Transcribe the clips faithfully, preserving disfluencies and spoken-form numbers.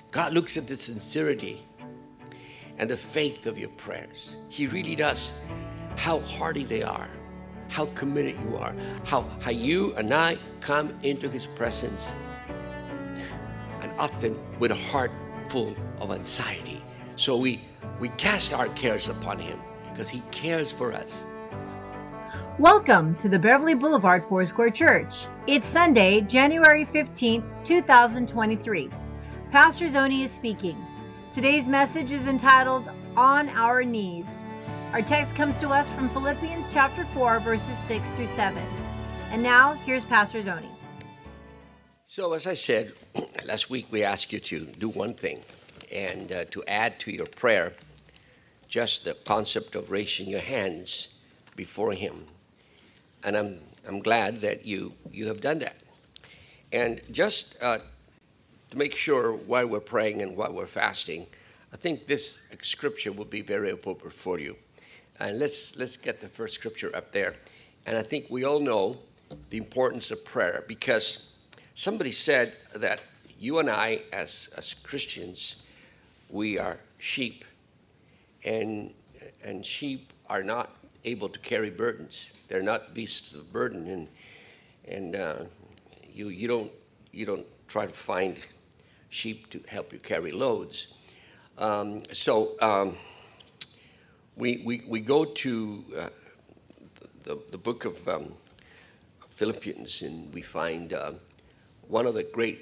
God looks at the sincerity and the faith of your prayers. He really does. How hearty they are, how committed you are, how, how you and I come into His presence, and often with a heart full of anxiety. So we, we cast our cares upon Him because He cares for us. Welcome to the Beverly Boulevard Foursquare Church. It's Sunday, January fifteenth, twenty twenty-three. Pastor Zoni is speaking. Today's message is entitled, On Our Knees. Our text comes to us from Philippians chapter four, verses six through seven. And now, here's Pastor Zoni. So as I said, last week we asked you to do one thing, and uh, to add to your prayer just the concept of raising your hands before Him. And I'm I'm glad that you, you have done that. And just uh, to make sure why we're praying and why we're fasting, I think this scripture will be very appropriate for you. And let's let's get the first scripture up there. And I think we all know the importance of prayer, because somebody said that you and I, as as Christians, we are sheep, and and sheep are not able to carry burdens. They're not beasts of burden, and and uh, you you don't you don't try to find sheep to help you carry loads. Um, so um, we, we we go to uh, the the book of um, Philippians, and we find uh, one of the great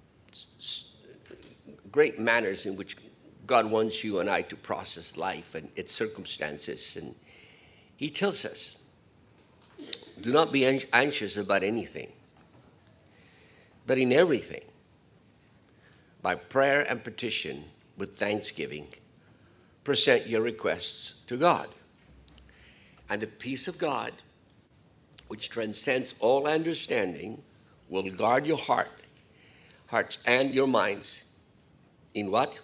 great manners in which God wants you and I to process life and its circumstances, and He tells us, do not be anxious about anything, but in everything, by prayer and petition, with thanksgiving, present your requests to God. And the peace of God, which transcends all understanding, will guard your heart, hearts and your minds in what?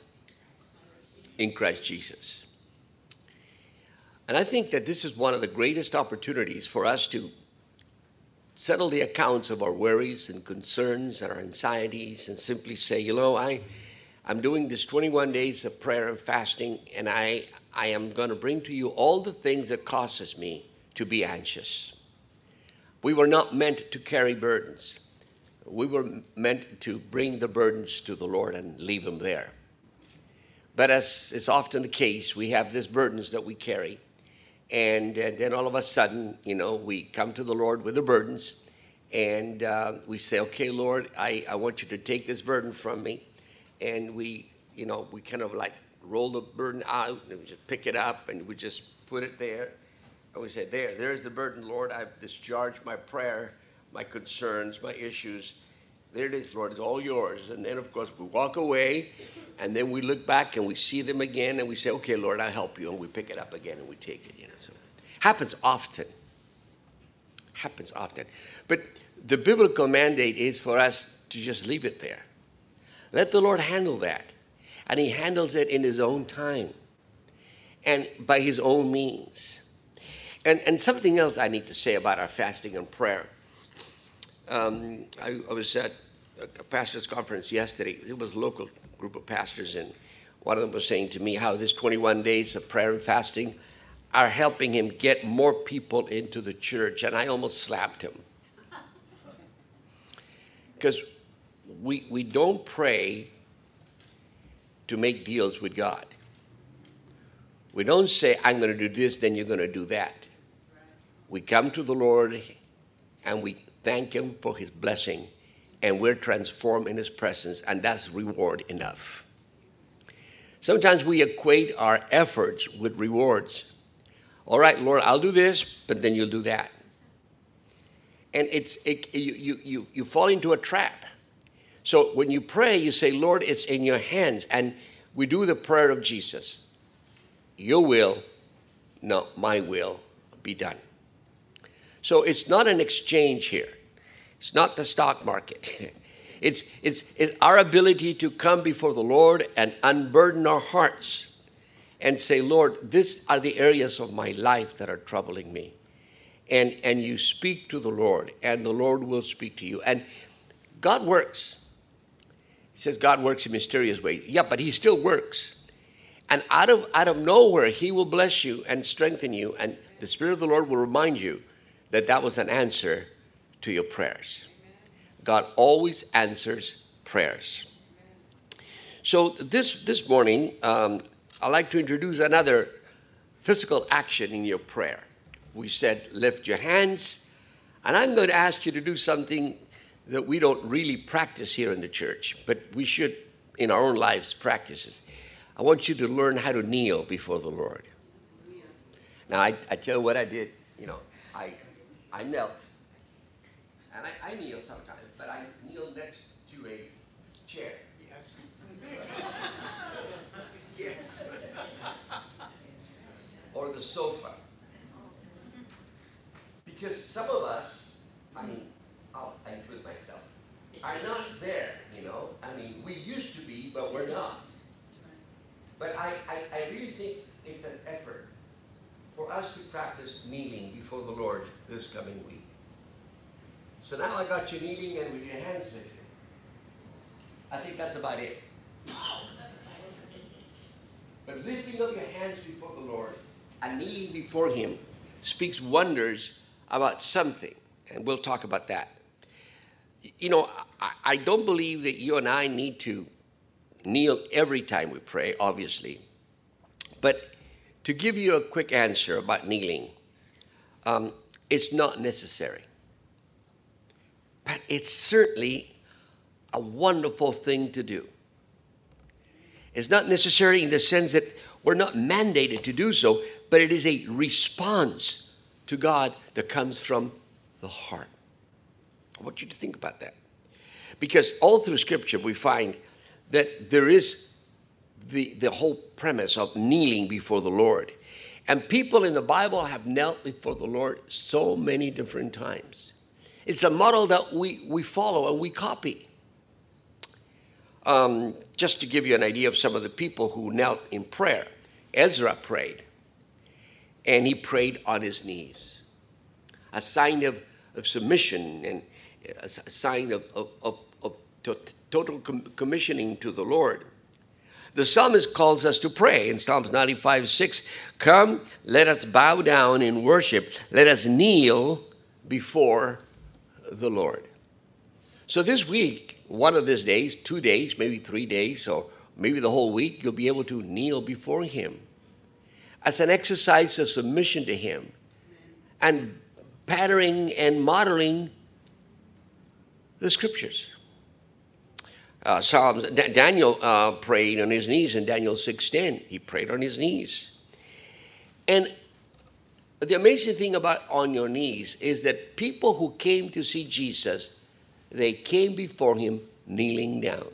In Christ Jesus. And I think that this is one of the greatest opportunities for us to settle the accounts of our worries and concerns and our anxieties, and simply say, you know, I, I'm doing this twenty-one days of prayer and fasting, and I, I am going to bring to you all the things that causes me to be anxious. We were not meant to carry burdens. We were meant to bring the burdens to the Lord and leave them there. But as is often the case, we have these burdens that we carry. And, and then all of a sudden, you know, we come to the Lord with the burdens, and uh, we say, okay, Lord, I, I want you to take this burden from me. And we, you know, we kind of like roll the burden out, and we just pick it up, and we just put it there. And we say, there, there's the burden, Lord. I've discharged my prayer, my concerns, my issues. There it is, Lord, it's all yours. And then, of course, we walk away, and then we look back and we see them again, and we say, okay, Lord, I'll help you. And we pick it up again and we take it, you know. So happens often. Happens often. But the biblical mandate is for us to just leave it there. Let the Lord handle that. And He handles it in His own time and by His own means. And, and something else I need to say about our fasting and prayer. Um, I, I was at a pastor's conference yesterday. It was a local group of pastors, and one of them was saying to me how this twenty-one days of prayer and fasting are helping him get more people into the church, and I almost slapped him. Because we we don't pray to make deals with God. We don't say, I'm going to do this, then you're going to do that. We come to the Lord, and we thank Him for His blessing, and we're transformed in His presence, and that's reward enough. Sometimes we equate our efforts with rewards. All right, Lord, I'll do this, but then you'll do that. And it's it, you, you, you, you fall into a trap. So when you pray, you say, Lord, it's in your hands. And we do the prayer of Jesus. Your will, not my will, be done. So it's not an exchange here. It's not the stock market. It's, it's, it's our ability to come before the Lord and unburden our hearts and say, Lord, these are the areas of my life that are troubling me. And, and you speak to the Lord, and the Lord will speak to you. And God works. He says God works in mysterious ways. Yeah, but he still works. And out of, out of nowhere, he will bless you and strengthen you. And the Spirit of the Lord will remind you that that was an answer to your prayers. God always answers prayers. So this, this morning, um, I'd like to introduce another physical action in your prayer. We said, lift your hands. And I'm going to ask you to do something that we don't really practice here in the church, but we should, in our own lives, practice it. I want you to learn how to kneel before the Lord. Now, I, I tell you what I did. You know, I I knelt. And I, I kneel sometimes, but I kneel next to a chair. Yes. Yes. Or the sofa. Because some of us, I mean, I'll include myself, are not there, you know. I mean, we used to be, but we're not. But I, I, I really think it's an effort for us to practice kneeling before the Lord this coming week. So now I got you kneeling and with your hands lifted. I think that's about it. But lifting up your hands before the Lord and kneeling before Him speaks wonders about something. And we'll talk about that. You know, I, I don't believe that you and I need to kneel every time we pray, obviously. But to give you a quick answer about kneeling, um, it's not necessary. But it's certainly a wonderful thing to do. It's not necessary in the sense that we're not mandated to do so, but it is a response to God that comes from the heart. I want you to think about that. Because all through Scripture we find that there is the, the whole premise of kneeling before the Lord. And people in the Bible have knelt before the Lord so many different times. It's a model that we, we follow and we copy. Um, just to give you an idea of some of the people who knelt in prayer. Ezra prayed, and he prayed on his knees. A sign of, of submission and a sign of, of, of, of total commissioning to the Lord. The psalmist calls us to pray in Psalms ninety-five six. Come, let us bow down in worship. Let us kneel before the Lord. So this week, one of these days, two days, maybe three days, or maybe the whole week, you'll be able to kneel before Him as an exercise of submission to Him and patterning and modeling the Scriptures. Uh, Psalms, D- Daniel uh, prayed on his knees in Daniel six ten. He prayed on his knees. And the amazing thing about on your knees is that people who came to see Jesus, they came before Him kneeling down.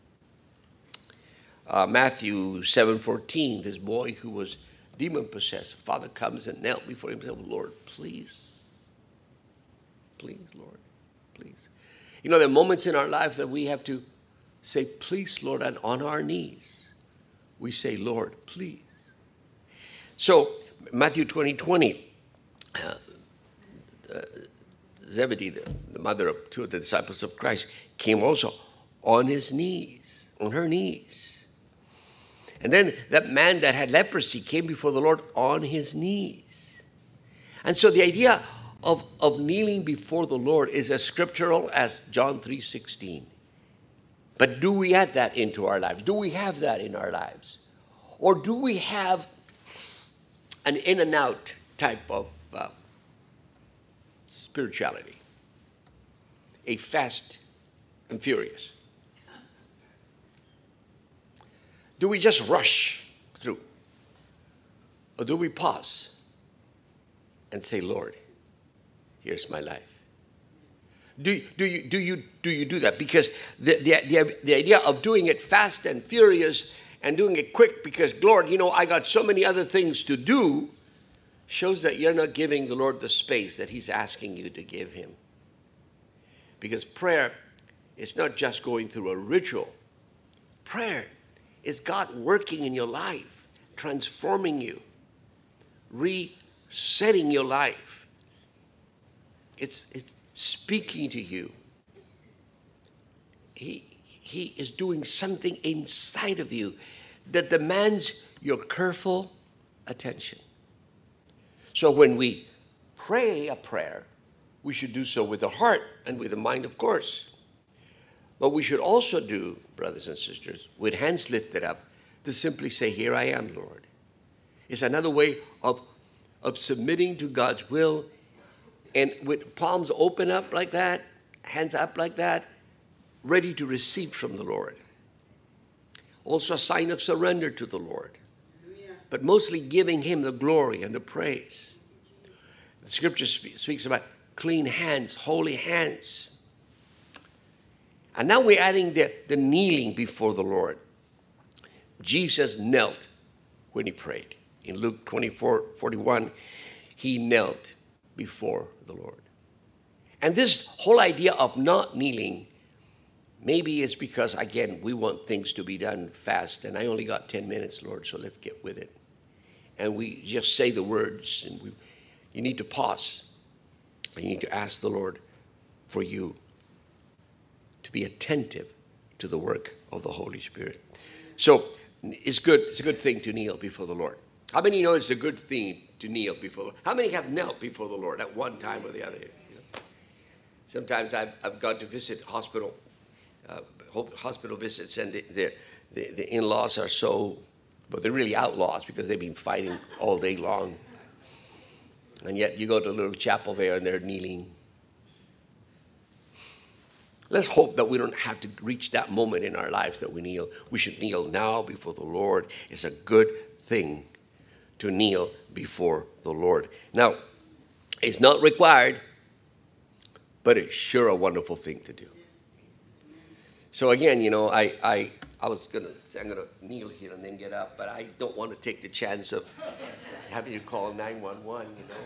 Uh, Matthew seven fourteen, this boy who was demon-possessed, father comes and knelt before Him and said, Lord, please, please, Lord, please. You know, there are moments in our life that we have to say, please, Lord, and on our knees, we say, Lord, please. So, Matthew twenty twenty, uh, uh, Zebedee, the, the mother of two of the disciples of Christ, came also on his knees, on her knees. And then that man that had leprosy came before the Lord on his knees. And so the idea of, of kneeling before the Lord is as scriptural as John three sixteen. But do we add that into our lives? Do we have that in our lives? Or do we have an in and out type of uh, spirituality? A fast and furious? Do we just rush through? Or do we pause and say, Lord, here's my life? Do, do, you, do, you, do you do that? Because the, the, the, the idea of doing it fast and furious and doing it quick because, Lord, you know, I got so many other things to do, shows that you're not giving the Lord the space that He's asking you to give Him. Because prayer is not just going through a ritual. Prayer is God working in your life, transforming you, resetting your life. It's, it's speaking to you. He, he is doing something inside of you that demands your careful attention. So when we pray a prayer, we should do so with the heart and with the mind, of course. But we should also do, brothers and sisters, with hands lifted up, to simply say, here I am, Lord. It's another way of, of submitting to God's will. And with palms open up like that, hands up like that, ready to receive from the Lord. Also a sign of surrender to the Lord. But mostly giving him the glory and the praise. The scripture speaks about clean hands, holy hands. And now we're adding the, the kneeling before the Lord. Jesus knelt when he prayed. In Luke twenty-four forty-one, he knelt before the Lord. And this whole idea of not kneeling, maybe it's because, again, we want things to be done fast. And I only got ten minutes, Lord, so let's get with it. And we just say the words, and we, you need to pause. You need to ask the Lord for you to be attentive to the work of the Holy Spirit. So it's good. It's a good thing to kneel before the Lord. How many know it's a good thing to kneel before the Lord? How many have knelt before the Lord at one time or the other? You know? Sometimes I've, I've gone to visit hospital, uh, hospital visits, and the, the, the, the in-laws are so, but they're really outlaws because they've been fighting all day long. And yet you go to a little chapel there and they're kneeling. Let's hope that we don't have to reach that moment in our lives that we kneel. We should kneel now before the Lord. It's a good thing to kneel before the Lord. Now, it's not required, but it's sure a wonderful thing to do. So again, you know, I I, I was going to say I'm going to kneel here and then get up, but I don't want to take the chance of having you call nine one one, you know.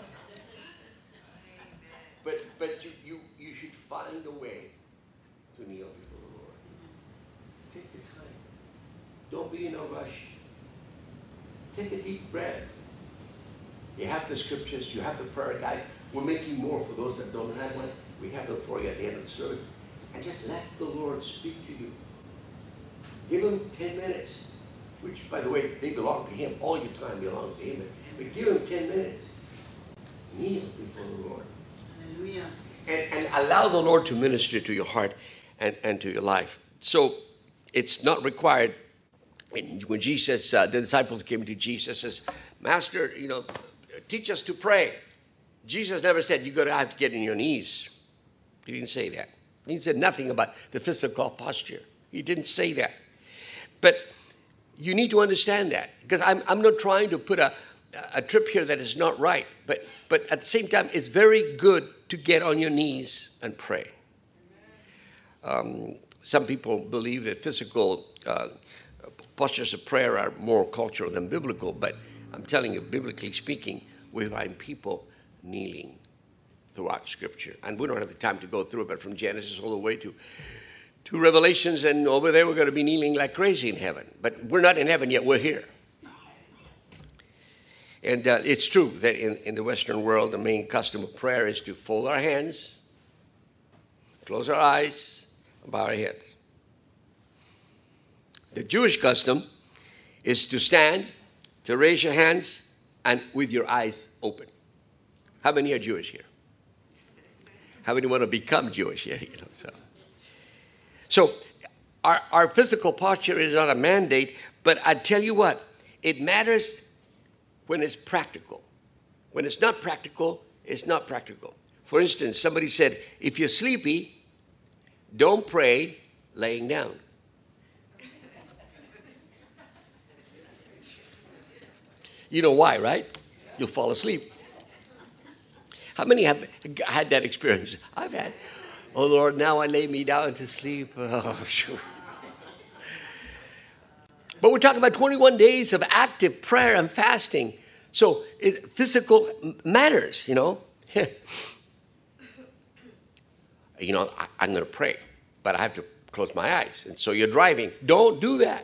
But but you, you, you should find a way to kneel before the Lord. Take the time. Don't be in a rush. Take a deep breath. You have the scriptures. You have the prayer guides. We're making more for those that don't have one. We have them for you at the end of the service. And just let the Lord speak to you. Give him ten minutes, which, by the way, they belong to him. All your time belongs to him. But give him ten minutes. Kneel before the Lord. Hallelujah. And, and allow the Lord to minister to your heart and, and to your life. So it's not required. When Jesus, uh, the disciples came to Jesus, says, Master, you know, teach us to pray. Jesus never said, you're going to have to get on your knees. He didn't say that. He said nothing about the physical posture. He didn't say that. But you need to understand that. Because I'm, I'm not trying to put a, a trip here that is not right. But, but at the same time, it's very good to get on your knees and pray. Um, some people believe that physical uh, postures of prayer are more cultural than biblical, but I'm telling you, biblically speaking, we find people kneeling throughout Scripture. And we don't have the time to go through it, but from Genesis all the way to, to Revelations, and over there we're going to be kneeling like crazy in heaven. But we're not in heaven yet, we're here. And uh, it's true that in, in the Western world, the main custom of prayer is to fold our hands, close our eyes, and bow our heads. The Jewish custom is to stand, to raise your hands, and with your eyes open. How many are Jewish here? How many want to become Jewish here? You know, so so our, our physical posture is not a mandate, but I tell you what, it matters when it's practical. When it's not practical, it's not practical. For instance, somebody said, if you're sleepy, don't pray laying down. You know why, right? You'll fall asleep. How many have had that experience? I've had. Oh, Lord, now I lay me down to sleep. Oh, sure. But we're talking about twenty-one days of active prayer and fasting. So it, physical matters, you know. You know, I, I'm going to pray, but I have to close my eyes. And so you're driving. Don't do that.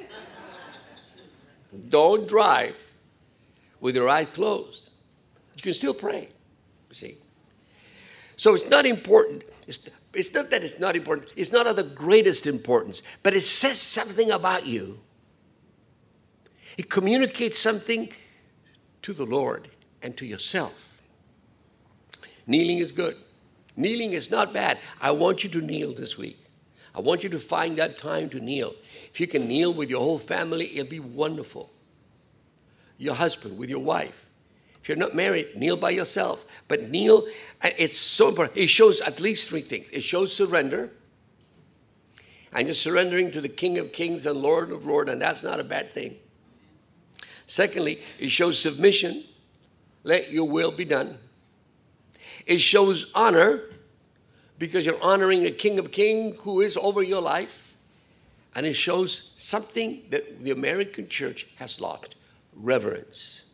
Don't drive with your eyes closed. You can still pray, you see. So it's not important. It's, It's not that it's not important. It's not of the greatest importance, but it says something about you. It communicates something to the Lord and to yourself. Kneeling is good. Kneeling is not bad. I want you to kneel this week. I want you to find that time to kneel. If you can kneel with your whole family, it'll be wonderful. Your husband, with your wife. If you're not married, kneel by yourself. But kneel, it's so important. It shows at least three things. It shows surrender. And you're surrendering to the King of Kings and Lord of Lords, and that's not a bad thing. Secondly, it shows submission. Let your will be done. It shows honor, because you're honoring the King of Kings who is over your life. And it shows something that the American church has lost: reverence.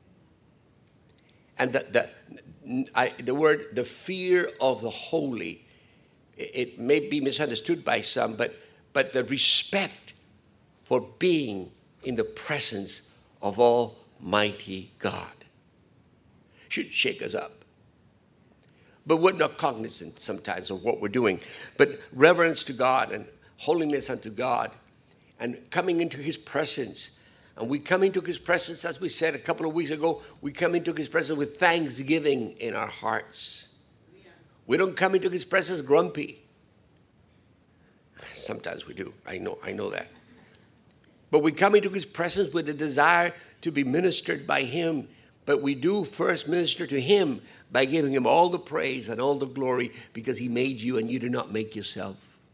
And the, the, I, the word, the fear of the holy, it, it may be misunderstood by some, but, but the respect for being in the presence of Almighty God should shake us up. But we're not cognizant sometimes of what we're doing. But reverence to God and holiness unto God and coming into his presence. And we come into his presence, as we said a couple of weeks ago, we come into his presence with thanksgiving in our hearts. We don't come into his presence grumpy. Sometimes we do. I know, I know that. But we come into his presence with a desire to be ministered by him. But we do first minister to him by giving him all the praise and all the glory, because he made you and you did not make yourself.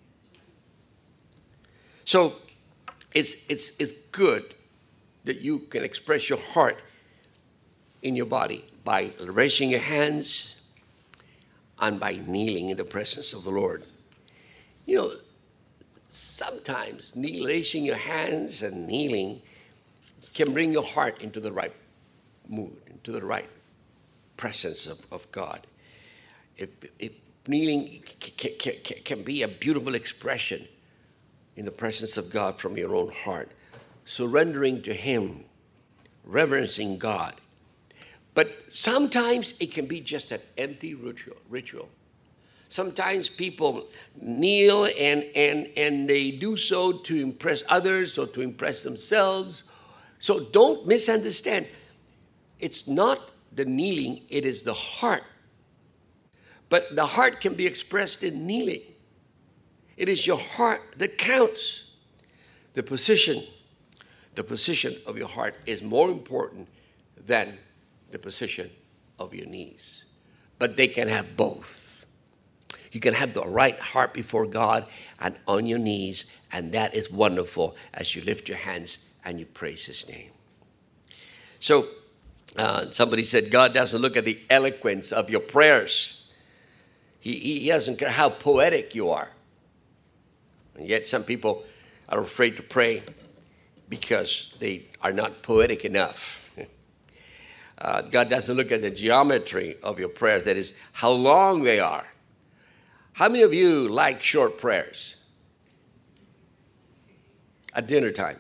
So it's, it's, it's good that you can express your heart in your body by raising your hands and by kneeling in the presence of the Lord. You know, sometimes raising your hands and kneeling can bring your heart into the right mood, into the right presence of, of God. If, if kneeling can, can, can be a beautiful expression in the presence of God from your own heart, surrendering to him, reverencing God. But sometimes it can be just an empty ritual. ritual. Sometimes people kneel and, and, and they do so to impress others or to impress themselves. So don't misunderstand. It's not the kneeling, it is the heart. But the heart can be expressed in kneeling. It is your heart that counts. The position, the position of your heart is more important than the position of your knees. But they can have both. You can have the right heart before God and on your knees, and that is wonderful as you lift your hands and you praise his name. So, Uh, somebody said, God doesn't look at the eloquence of your prayers. He, he doesn't care how poetic you are. And yet some people are afraid to pray because they are not poetic enough. uh, God doesn't look at the geometry of your prayers, that is, how long they are. How many of you like short prayers? At dinner time.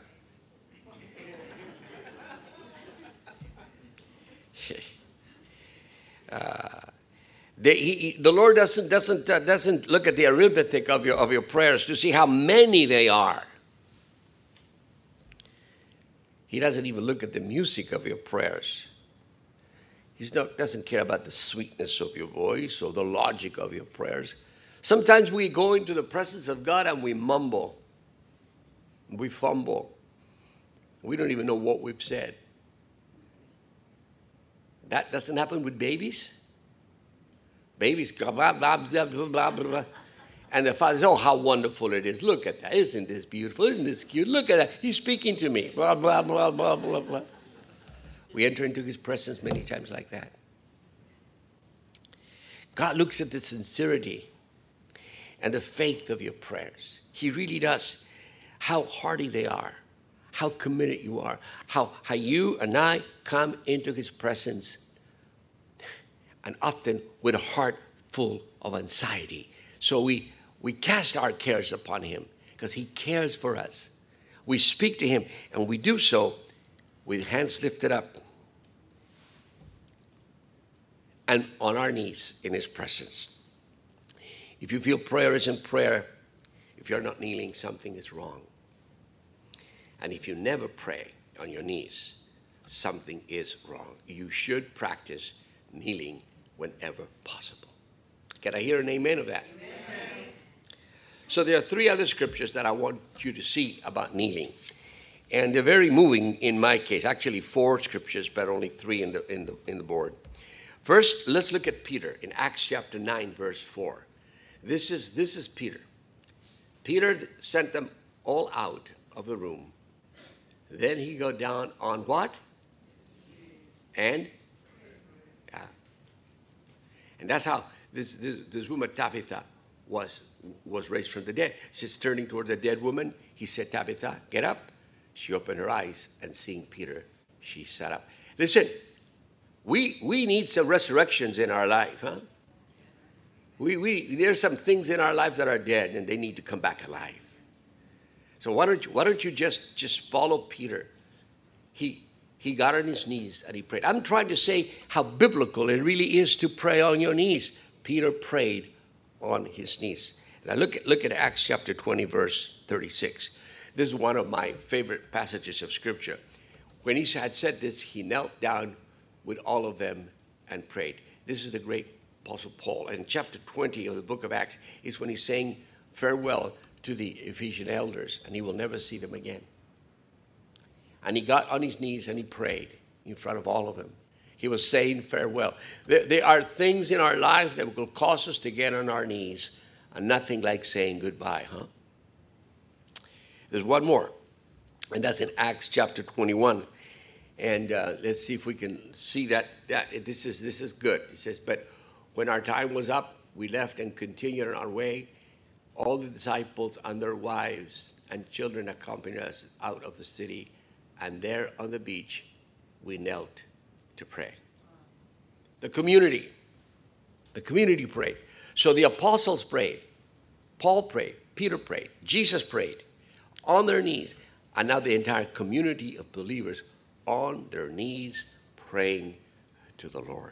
Uh, the, he, the Lord doesn't doesn't uh, doesn't look at the arithmetic of your of your prayers to see how many they are. He doesn't even look at the music of your prayers. He doesn't care about the sweetness of your voice or the logic of your prayers. Sometimes we go into the presence of God and we mumble, we fumble. We don't even know what we've said. That doesn't happen with babies. Babies go blah, blah, blah, blah, blah, blah. And the father says, oh, how wonderful it is. Look at that. Isn't this beautiful? Isn't this cute? Look at that. He's speaking to me. Blah, blah, blah, blah, blah, blah. We enter into his presence many times like that. God looks at the sincerity and the faith of your prayers. He really does. How hearty they are. How committed you are. How, how you and I come into his presence, and often with a heart full of anxiety. So we, we cast our cares upon him because he cares for us. We speak to him, and we do so with hands lifted up and on our knees in his presence. If you feel prayer isn't prayer, if you're not kneeling, something is wrong. And if you never pray on your knees, something is wrong. You should practice kneeling whenever possible. Can I hear an amen of that? Amen. So there are three other scriptures that I want you to see about kneeling. And they're very moving in my case. Actually, four scriptures, but only three in the, in the, in the board. First, let's look at Peter in Acts chapter nine, verse four. This is, this is Peter. Peter sent them all out of the room. Then he go down on what? And? Yeah. And that's how this, this, this woman Tabitha was, was raised from the dead. She's turning toward the dead woman. He said, Tabitha, get up. She opened her eyes, and seeing Peter, she sat up. Listen, we we need some resurrections in our life, huh? We we there's some things in our lives that are dead, and they need to come back alive. So why don't you why don't you just just follow Peter? He he got on his knees and he prayed. I'm trying to say how biblical it really is to pray on your knees. Peter prayed on his knees. Now look at look at Acts chapter twenty, verse thirty-six. This is one of my favorite passages of Scripture. When he had said this, he knelt down with all of them and prayed. This is the great Apostle Paul. And chapter twenty of the book of Acts is when he's saying farewell to the Ephesian elders, and he will never see them again. And he got on his knees and he prayed in front of all of them. He was saying farewell. There, there are things in our life that will cause us to get on our knees, and nothing like saying goodbye, huh? There's one more, and that's in Acts chapter twenty-one. And uh, let's see if we can see that. that this is this is good. It says, but when our time was up, we left and continued on our way. All the disciples and their wives and children accompanied us out of the city. And there on the beach, we knelt to pray. The community, the community prayed. So the apostles prayed. Paul prayed. Peter prayed. Jesus prayed. On their knees, and now the entire community of believers on their knees praying to the Lord.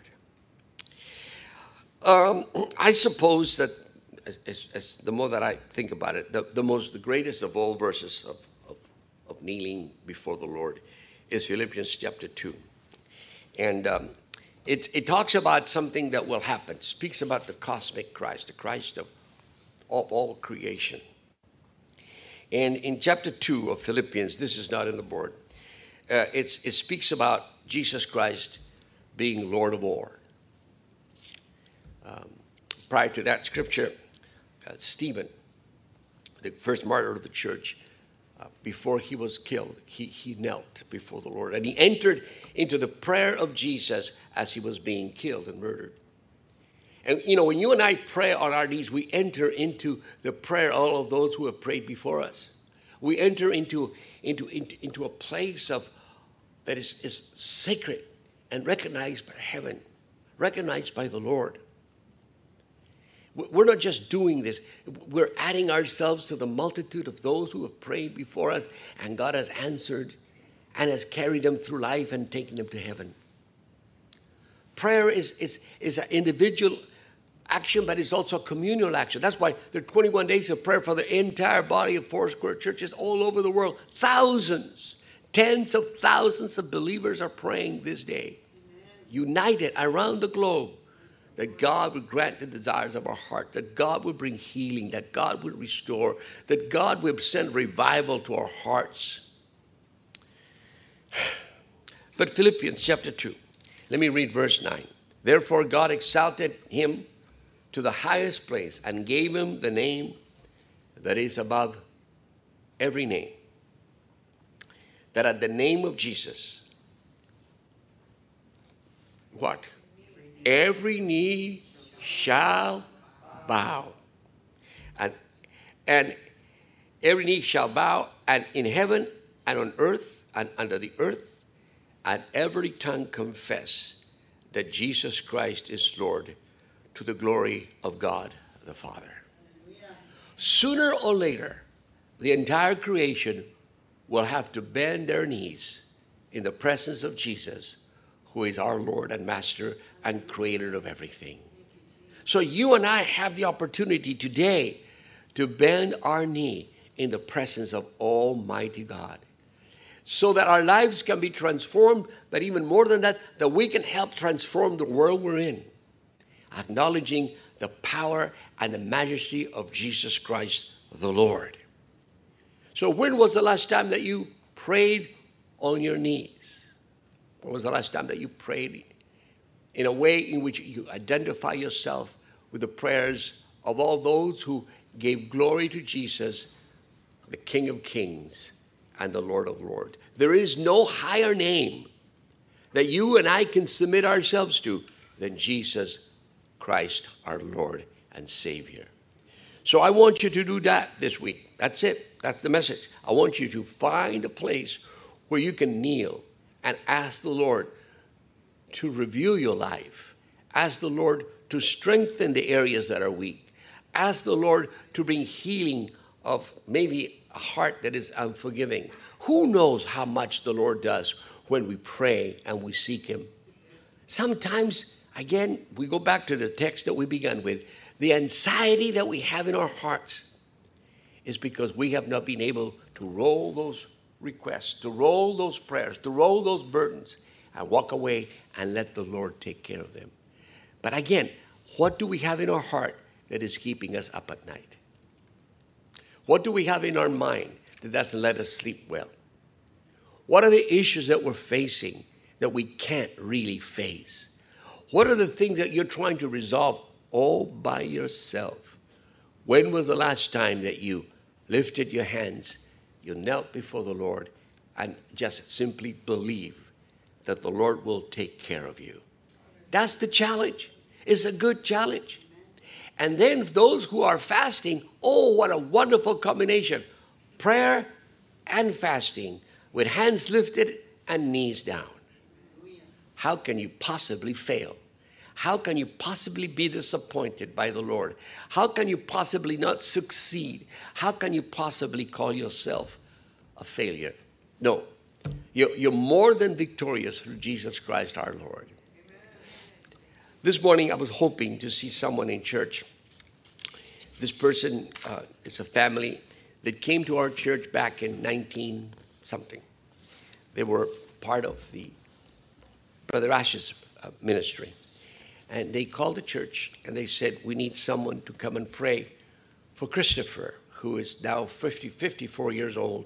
Um, I suppose that as, as the more that I think about it, the, the most, the greatest of all verses of, of, of kneeling before the Lord is Philippians chapter two. And um, it, it talks about something that will happen, it speaks about the cosmic Christ, the Christ of, of all creation. And in chapter two of Philippians, this is not in the board, uh, it's, it speaks about Jesus Christ being Lord of all. Um, prior to that scripture, uh, Stephen, the first martyr of the church, uh, before he was killed, he, he knelt before the Lord. And he entered into the prayer of Jesus as he was being killed and murdered. And, you know, when you and I pray on our knees, we enter into the prayer of all of those who have prayed before us. We enter into, into, into, into a place of that is, is sacred and recognized by heaven, recognized by the Lord. We're not just doing this. We're adding ourselves to the multitude of those who have prayed before us, and God has answered and has carried them through life and taken them to heaven. Prayer is, is, is an individual action, but it's also a communal action. That's why there are twenty-one days of prayer for the entire body of Foursquare churches all over the world. Thousands, tens of thousands of believers are praying this day, united around the globe, that God would grant the desires of our heart, that God would bring healing, that God would restore, that God would send revival to our hearts. But Philippians chapter two, let me read verse nine. Therefore God exalted him to the highest place and gave him the name that is above every name, that at the name of Jesus, what? Every knee shall bow, and and every knee shall bow, and in heaven and on earth and under the earth, and every tongue confess that Jesus Christ is Lord, to the glory of God the Father. Sooner or later, the entire creation will have to bend their knees in the presence of Jesus, who is our Lord and Master and Creator of everything. So you and I have the opportunity today to bend our knee in the presence of Almighty God, so that our lives can be transformed, but even more than that, that we can help transform the world we're in, acknowledging the power and the majesty of Jesus Christ the Lord. So when was the last time that you prayed on your knees? When was the last time that you prayed in a way in which you identify yourself with the prayers of all those who gave glory to Jesus, the King of Kings and the Lord of Lords? There is no higher name that you and I can submit ourselves to than Jesus Christ, our Lord and Savior. So I want you to do that this week. That's it. That's the message. I want you to find a place where you can kneel and ask the Lord to review your life. Ask the Lord to strengthen the areas that are weak. Ask the Lord to bring healing of maybe a heart that is unforgiving. Who knows how much the Lord does when we pray and we seek him? Sometimes, again, we go back to the text that we began with. The anxiety that we have in our hearts is because we have not been able to roll those requests, to roll those prayers, to roll those burdens, and walk away and let the Lord take care of them. But again, what do we have in our heart that is keeping us up at night? What do we have in our mind that doesn't let us sleep well? What are the issues that we're facing that we can't really face? What are the things that you're trying to resolve all by yourself? When was the last time that you lifted your hands, you knelt before the Lord, and just simply believe that the Lord will take care of you? That's the challenge. It's a good challenge. And then those who are fasting, oh, what a wonderful combination. Prayer and fasting with hands lifted and knees down. How can you possibly fail? How can you possibly be disappointed by the Lord? How can you possibly not succeed? How can you possibly call yourself a failure? No, you're, you're more than victorious through Jesus Christ our Lord. This morning I was hoping to see someone in church. This person uh, is a family that came to our church back in nineteen something. They were part of the Brother Ash's uh, ministry. And they called the church and they said, we need someone to come and pray for Christopher, who is now fifty, fifty-four years old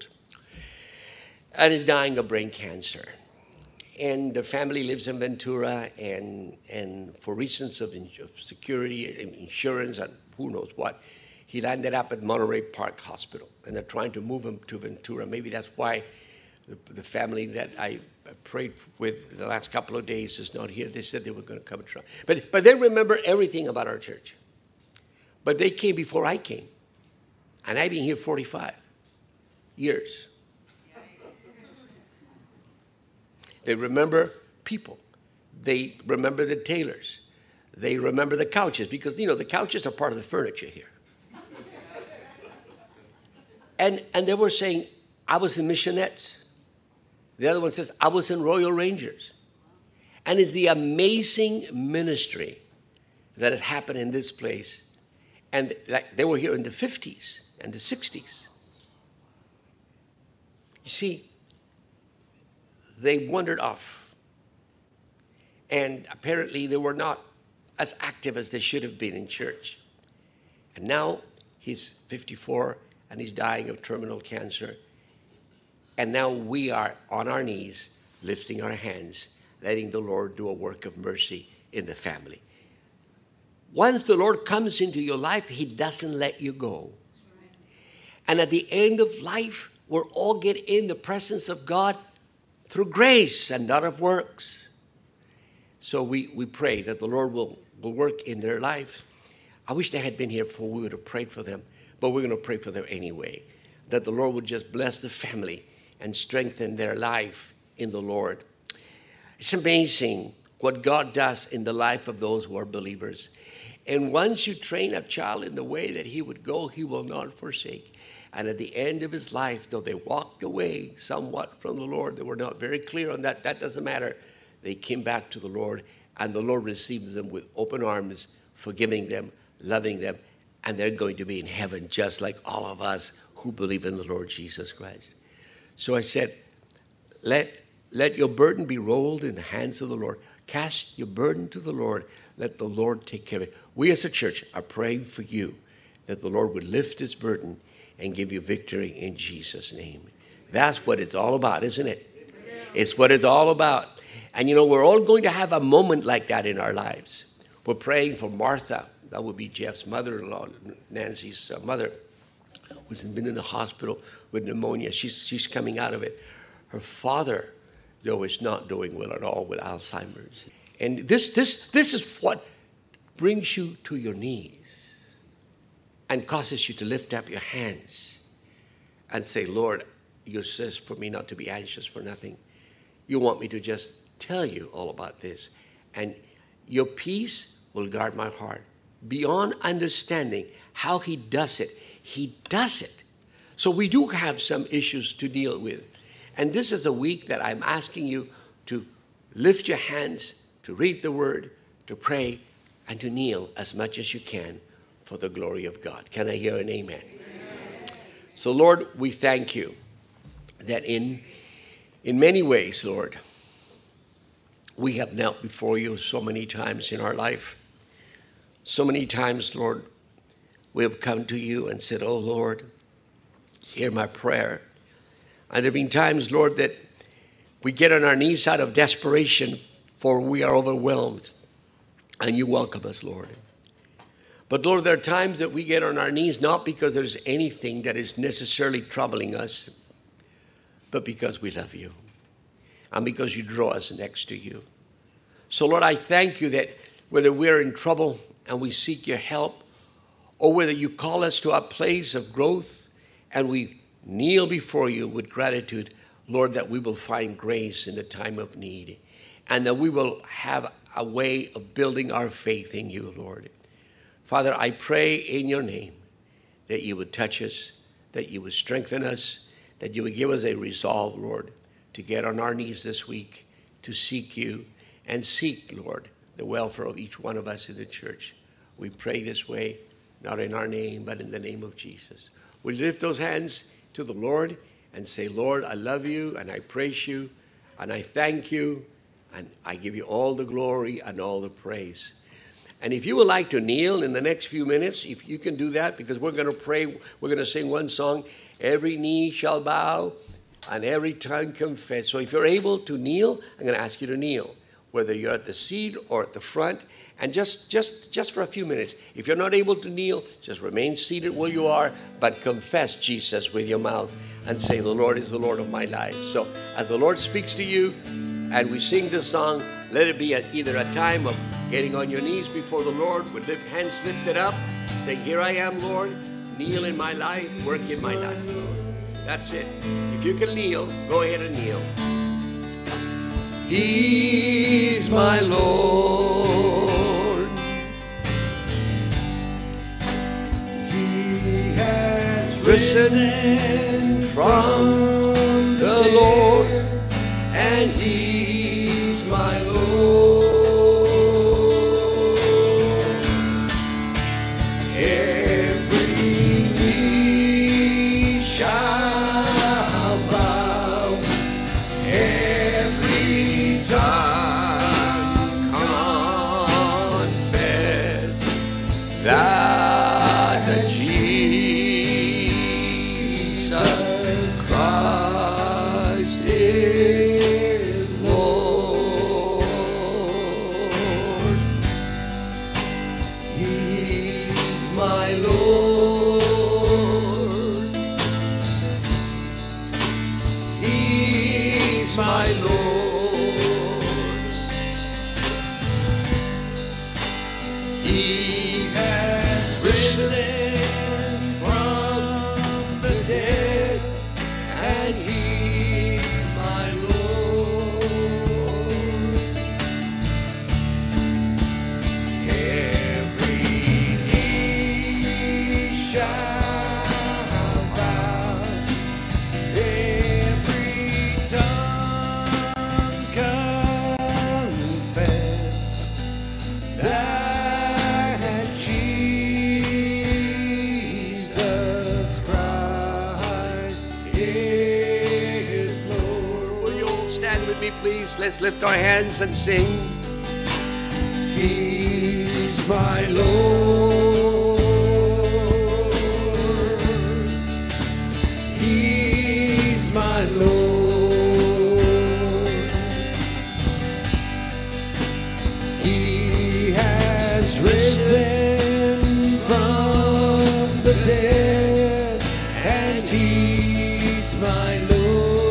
and is dying of brain cancer. And the family lives in Ventura, and, and for reasons of, in, of security and insurance and who knows what, he landed up at Monterey Park Hospital. And they're trying to move him to Ventura. Maybe that's why the, the family that I prayed with the last couple of days is not here. They said they were going to come and try. But, but they remember everything about our church. But they came before I came. And I've been here forty-five years. They remember people. They remember the tailors. They remember the couches because, you know, the couches are part of the furniture here. And, and they were saying, I was in Missionettes. The other one says, I was in Royal Rangers. And it's the amazing ministry that has happened in this place. And like they were here in the fifties and the sixties. You see, they wandered off. And apparently they were not as active as they should have been in church. And now he's fifty-four and he's dying of terminal cancer. And now we are on our knees, lifting our hands, letting the Lord do a work of mercy in the family. Once the Lord comes into your life, he doesn't let you go. And at the end of life, we'll all get in the presence of God through grace and not of works. So we, we pray that the Lord will, will work in their life. I wish they had been here before we would have prayed for them, but we're going to pray for them anyway. That the Lord would just bless the family and strengthen their life in the Lord. It's amazing what God does in the life of those who are believers. And once you train a child in the way that he would go, he will not forsake. And at the end of his life, though they walked away somewhat from the Lord, they were not very clear on that. That doesn't matter. They came back to the Lord, and the Lord receives them with open arms forgiving them, loving them, and they're going to be in heaven just like all of us who believe in the Lord Jesus Christ. So I said, let, let your burden be rolled in the hands of the Lord. Cast your burden to the Lord. Let the Lord take care of it. We as a church are praying for you that the Lord would lift his burden and give you victory in Jesus' name. That's what it's all about, isn't it? It's what it's all about. And you know, we're all going to have a moment like that in our lives. We're praying for Martha. That would be Jeff's mother-in-law, Nancy's uh, mother, who's been in the hospital with pneumonia. She's, she's coming out of it. Her father, though, is not doing well at all with Alzheimer's. And this, this, this is what brings you to your knees and causes you to lift up your hands and say, Lord, you says for me not to be anxious for nothing. You want me to just tell you all about this. And your peace will guard my heart. Beyond understanding how he does it, he does it. So we do have some issues to deal with. And this is a week that I'm asking you to lift your hands, to read the word, to pray, and to kneel as much as you can for the glory of God. Can I hear an amen? Amen. So Lord, we thank you that in, in many ways, Lord, we have knelt before you so many times in our life. So many times, Lord, we have come to you and said, oh, Lord, hear my prayer. And there have been times, Lord, that we get on our knees out of desperation, for we are overwhelmed. And you welcome us, Lord. But, Lord, there are times that we get on our knees not because there's anything that is necessarily troubling us, but because we love you and because you draw us next to you. So, Lord, I thank you that whether we're in trouble and we seek your help, or whether you call us to a place of growth and we kneel before you with gratitude, Lord, that we will find grace in the time of need and that we will have a way of building our faith in you, Lord. Father, I pray in your name that you would touch us, that you would strengthen us, that you would give us a resolve, Lord, to get on our knees this week, to seek you and seek, Lord, the welfare of each one of us in the church. We pray this way, not in our name, but in the name of Jesus. We lift those hands to the Lord and say, Lord, I love you and I praise you and I thank you and I give you all the glory and all the praise. And if you would like to kneel in the next few minutes, if you can do that, because we're going to pray, we're going to sing one song, every knee shall bow and every tongue confess. So if you're able to kneel, I'm going to ask you to kneel, whether you're at the seat or at the front, and just, just, just for a few minutes. If you're not able to kneel, just remain seated where you are, but confess Jesus with your mouth and say, the Lord is the Lord of my life. So as the Lord speaks to you and we sing this song, let it be a, either a time of getting on your knees before the Lord with lift, hands lifted up, saying, here I am, Lord, kneel in my life, work in my life. That's it. If you can kneel, go ahead and kneel. He's my Lord. He has risen from the Lord, and he's my Lord. Every knee shall bow, every tongue confess that Jesus Christ is Lord. He's my Lord. He's my Lord. He has risen from the dead, and he's my Lord. Every knee shall bow, every tongue with me, please? Let's lift our hands and sing. He's my Lord. He's my Lord. He has risen from the dead, and He's my Lord.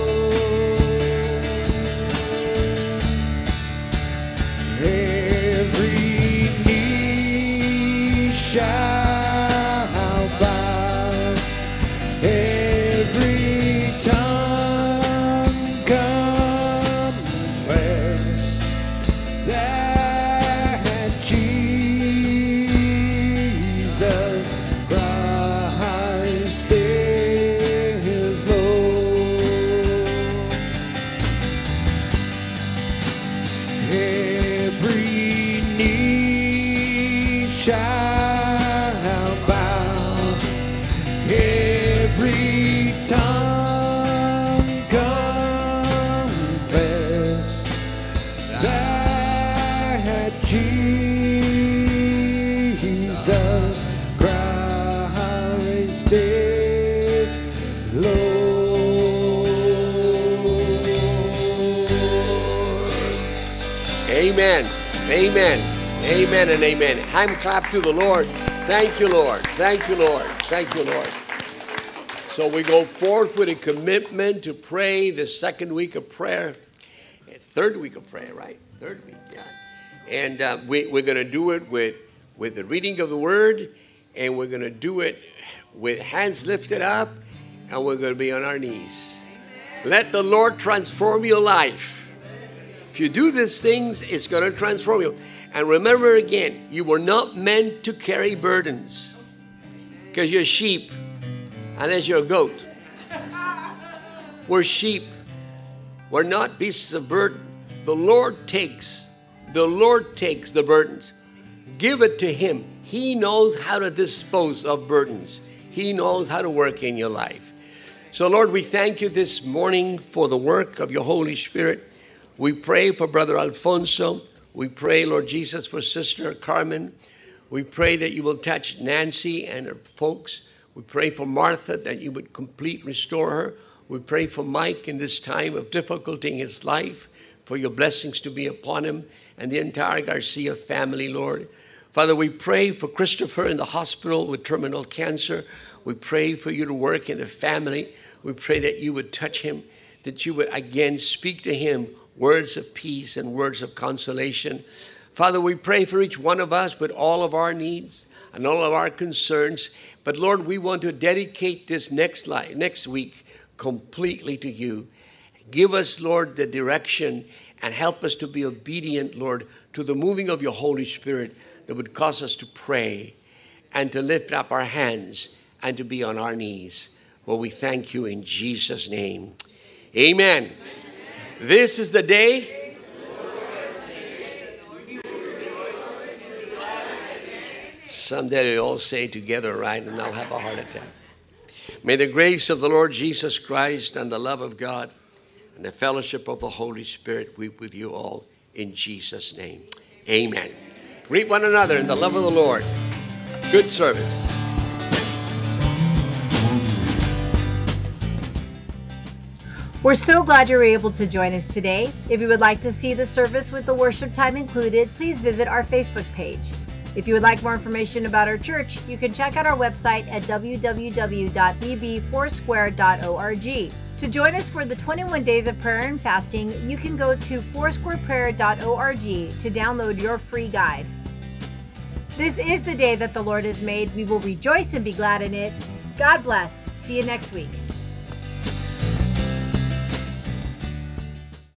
Amen. Amen. Amen and amen. Hand clap to the Lord. Thank you, Lord. Thank you, Lord. Thank you, Lord. So we go forth with a commitment to pray the second week of prayer. It's third week of prayer, right? Third week, yeah. And uh, we, we're going to do it with, with the reading of the word, and we're going to do it with hands lifted up, and we're going to be on our knees. Let the Lord transform your life. If you do these things, it's going to transform you. And remember again, you were not meant to carry burdens because you're sheep, unless you're a goat. We're sheep. We're not beasts of burden. The Lord takes, the Lord takes the burdens. Give it to Him. He knows how to dispose of burdens. He knows how to work in your life. So, Lord, we thank you this morning for the work of your Holy Spirit. We pray for Brother Alfonso. We pray, Lord Jesus, for Sister Carmen. We pray that you will touch Nancy and her folks. We pray for Martha, that you would complete restore her. We pray for Mike in this time of difficulty in his life, for your blessings to be upon him and the entire Garcia family, Lord. Father, we pray for Christopher in the hospital with terminal cancer. We pray for you to work in the family. We pray that you would touch him, that you would again speak to him words of peace and words of consolation. Father, we pray for each one of us with all of our needs and all of our concerns. But Lord, we want to dedicate this next life, next week completely to you. Give us, Lord, the direction and help us to be obedient, Lord, to the moving of your Holy Spirit that would cause us to pray and to lift up our hands and to be on our knees. Well, we thank you in Jesus' name. Amen. This is the day. Someday we all say together, right, and I'll have a heart attack. May the grace of the Lord Jesus Christ and the love of God and the fellowship of the Holy Spirit be with you all in Jesus' name. Amen. Greet one another in the love of the Lord. Good service. We're so glad you were able to join us today. If you would like to see the service with the worship time included, please visit our Facebook page. If you would like more information about our church, you can check out our website at w w w dot b b foursquare dot org. To join us for the twenty-one days of prayer and fasting, you can go to foursquare prayer dot org to download your free guide. This is the day that the Lord has made. We will rejoice and be glad in it. God bless. See you next week.